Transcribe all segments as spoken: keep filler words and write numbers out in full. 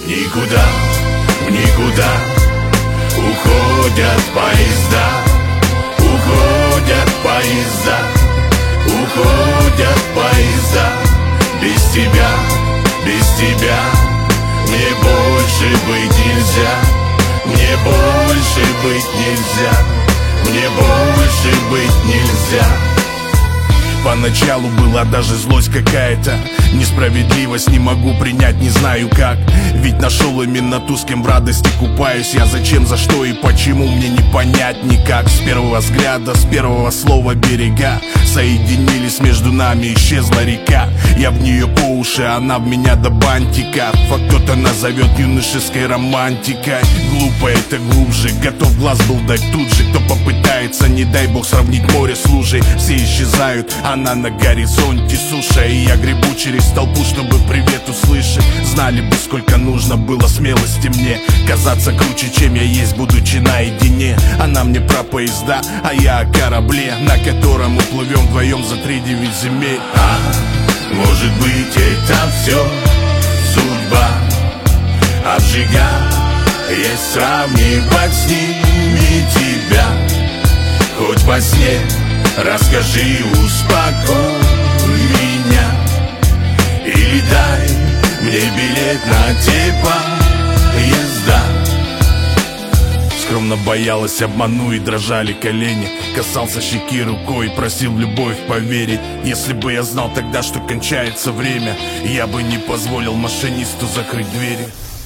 Никуда, никуда уходят поезда, уходят поезда, уходят поезда. Без тебя, без тебя мне больше быть нельзя, мне больше быть нельзя, мне больше быть нельзя. Поначалу была даже злость какая-то, несправедливость не могу принять, не знаю как. Ведь нашел именно ту, с кем в радости купаюсь. Я зачем, за что и почему, мне не понять никак. С первого взгляда, с первого слова берега соединились, между нами исчезла река. Я в нее по уши, она в меня до бантика. А кто-то назовет юношеской романтикой. Глупо это глубже, готов глаз был дать тут же. Кто попытается, не дай бог, сравнить море с лужей. Все исчезают, она на горизонте суша. И я гребу через толпу, чтобы привет услышать. Знали бы, сколько нужно было смелости мне казаться круче, чем я есть, будучи наедине. Она мне про поезда, а я о корабле, на котором мы плывем вдвоем за три девять земель. А может быть, это все судьба обжигает, сравнивать с ними тебя. Хоть во сне расскажи, успокой меня, или дай мне билет на те поезда. Скромно боялась, обману, и дрожали колени. Касался щеки рукой, просил в любовь поверить. Если бы я знал тогда, что кончается время, я бы не позволил машинисту закрыть двери.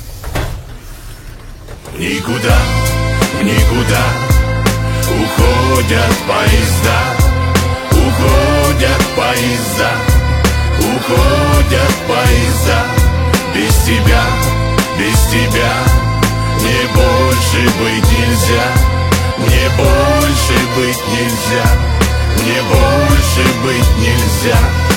Никуда, никуда уходят поезда, уходят поезда, уходят поезда. Без тебя, без тебя мне больше быть нельзя, мне больше быть нельзя, мне больше быть нельзя.